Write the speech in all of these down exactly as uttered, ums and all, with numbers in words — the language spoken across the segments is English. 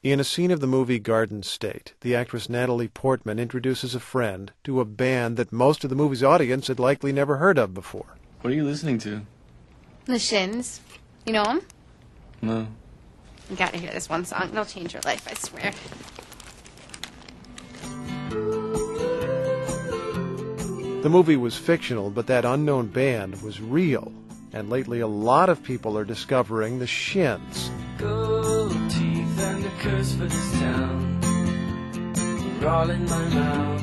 In a scene of the movie Garden State, the actress Natalie Portman introduces a friend to a band that most of the movie's audience had likely never heard of before. What are you listening to? The Shins. You know them? No. You gotta hear this one song. It'll change your life, I swear. The movie was fictional, but that unknown band was real. And lately a lot of people are discovering the Shins. Gold teeth and a curse for this town. You're all in my mouth.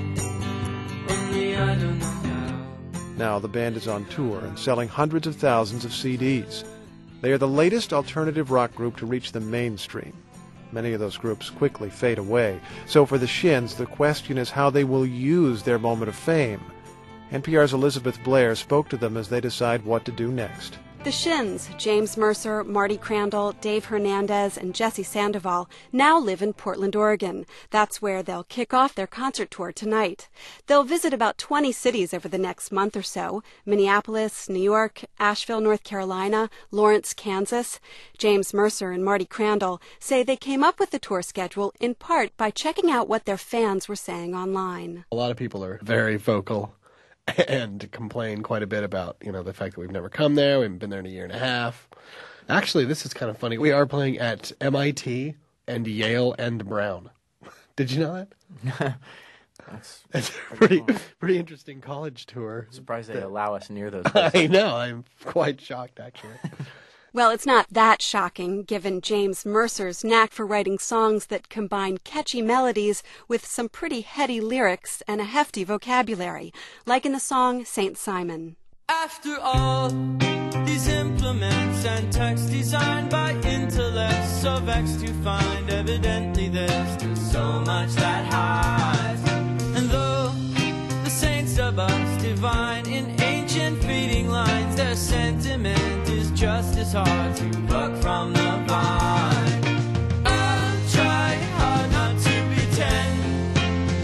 Only I don't know how. Now the band is on tour and selling hundreds of thousands of C Ds. They are the latest alternative rock group to reach the mainstream. Many of those groups quickly fade away. So for the Shins, the question is how they will use their moment of fame. N P R's Elizabeth Blair spoke to them as they decide what to do next. The Shins, James Mercer, Marty Crandall, Dave Hernandez, and Jesse Sandoval, now live in Portland, Oregon. That's where they'll kick off their concert tour tonight. They'll visit about twenty cities over the next month or so: Minneapolis, New York, Asheville, North Carolina, Lawrence, Kansas. James Mercer and Marty Crandall say they came up with the tour schedule in part by checking out what their fans were saying online. A lot of people are very vocal and complain quite a bit about, you know, the fact that we've never come there. We haven't been there in a year and a half. Actually, this is kind of funny. We are playing at M I T and Yale and Brown. Did you know that? That's It's a pretty, pretty interesting college tour. surprised they that- allow us near those places. I know. I'm quite shocked, actually. Well, it's not that shocking, given James Mercer's knack for writing songs that combine catchy melodies with some pretty heady lyrics and a hefty vocabulary, like in the song Saint Simon. After all, these implements and text designed by intellects so vexed to find evidently there's still so much that hides. And though the saints of us divine in ancient fading lines, their sentiment is just as hard to pluck from the vine. I'll try hard not to pretend,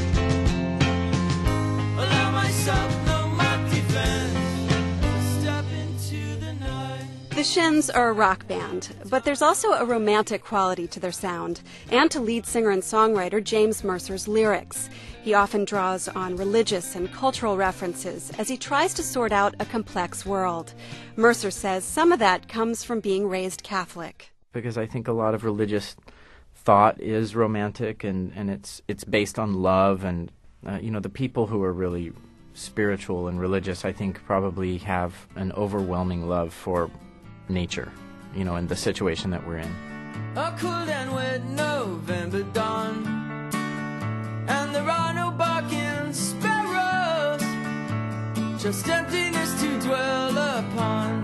allow myself no mock defense, step into the night. The Shins are a rock band, but there's also a romantic quality to their sound, and to lead singer and songwriter James Mercer's lyrics. He often draws on religious and cultural references as he tries to sort out a complex world. Mercer says some of that comes from being raised Catholic. Because I think a lot of religious thought is romantic, and, and it's it's based on love, and uh, you know, the people who are really spiritual and religious, I think, probably have an overwhelming love for nature, you know, in the situation that we're in. A cool and wet November dawn, and there are no barking sparrows, just emptiness to dwell upon.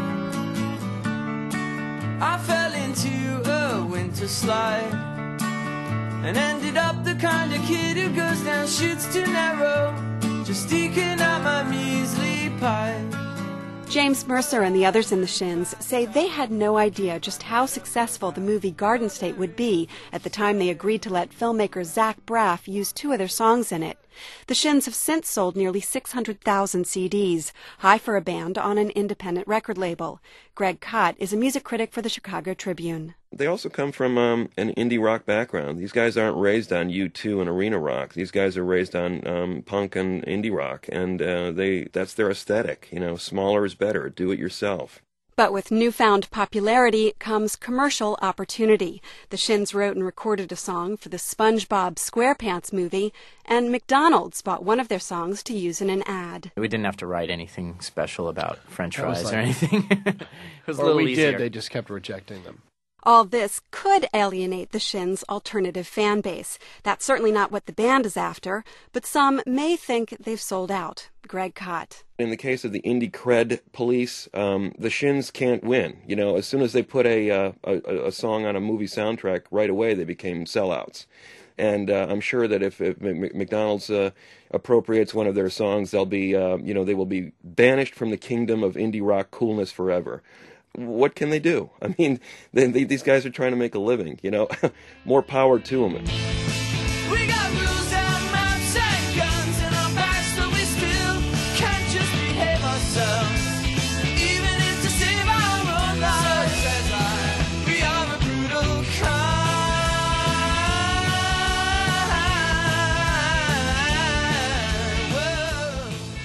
I fell into a winter slide and ended up the kind of kid who goes down chutes too narrow, just eking out my measly pie. James Mercer and the others in the Shins say they had no idea just how successful the movie Garden State would be at the time they agreed to let filmmaker Zach Braff use two of their songs in it. The Shins have since sold nearly six hundred thousand C Ds, high for a band on an independent record label. Greg Kot is a music critic for the Chicago Tribune. They also come from um, an indie rock background. These guys aren't raised on U two and arena rock. These guys are raised on um, punk and indie rock, and uh, they that's their aesthetic. You know, smaller is better. Do it yourself. But with newfound popularity comes commercial opportunity. The Shins wrote and recorded a song for the SpongeBob SquarePants movie, and McDonald's bought one of their songs to use in an ad. We didn't have to write anything special about French That was fries like- or anything. It was a Or little we easier. did, they just kept rejecting them. All this could alienate the Shins' alternative fan base. That's certainly not what the band is after, but some may think they've sold out. Greg Kot. In the case of the indie cred police, um, the Shins can't win. You know, as soon as they put a, uh, a a song on a movie soundtrack, right away they became sellouts. And uh, I'm sure that if, if McDonald's uh, appropriates one of their songs, they'll be, uh, you know, they will be banished from the kingdom of indie rock coolness forever. What can they do? I mean, they, they, these guys are trying to make a living, you know. More power to them. We got rules and maps and guns in our backs, but we still can't just behave ourselves, even if to save our own lives. So says I, we are a brutal kind.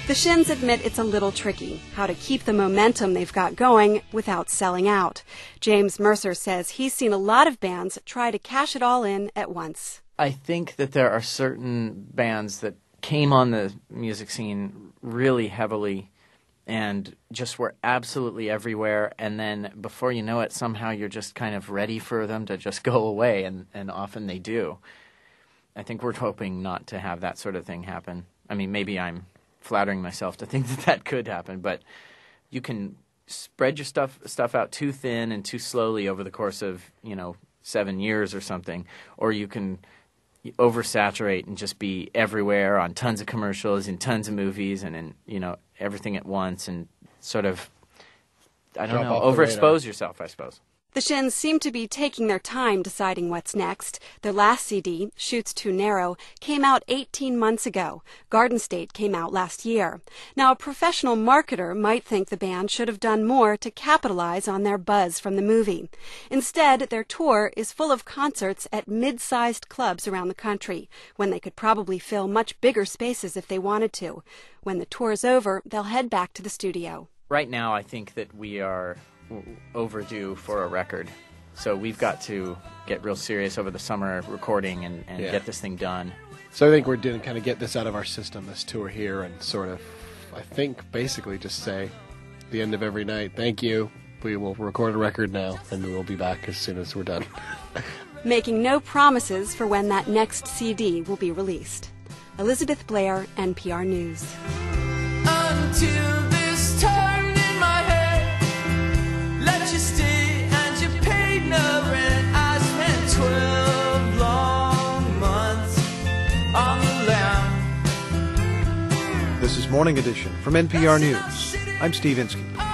The Shins admit it's a little tricky, how to keep the momentum they've got going without selling out. James Mercer says he's seen a lot of bands try to cash it all in at once. I think that there are certain bands that came on the music scene really heavily and just were absolutely everywhere, and then before you know it, somehow you're just kind of ready for them to just go away, and, and often they do. I think we're hoping not to have that sort of thing happen. I mean, maybe I'm flattering myself to think that that could happen, but you can spread your stuff stuff out too thin and too slowly over the course of, you know, seven years or something, or you can oversaturate and just be everywhere on tons of commercials and tons of movies and in, you know, everything at once and sort of, I don't Drop know, off the radar. overexpose yourself, I suppose. The Shins seem to be taking their time deciding what's next. Their last C D, Chutes Too Narrow, came out eighteen months ago. Garden State came out last year. Now, a professional marketer might think the band should have done more to capitalize on their buzz from the movie. Instead, their tour is full of concerts at mid-sized clubs around the country, when they could probably fill much bigger spaces if they wanted to. When the tour's over, they'll head back to the studio. Right now, I think that we are overdue for a record. So we've got to get real serious over the summer recording and, and Yeah. get this thing done. So I think we're doing kind of get this out of our system, this tour here, and sort of, I think, basically just say the end of every night, thank you, we will record a record now, and we will be back as soon as we're done. Making no promises for when that next C D will be released. Elizabeth Blair, N P R News. Until this turned in my head, let you stay and you paid no rent. I spent twelve long months on the lam. This is Morning Edition from N P R News. I'm Steve Inskeep.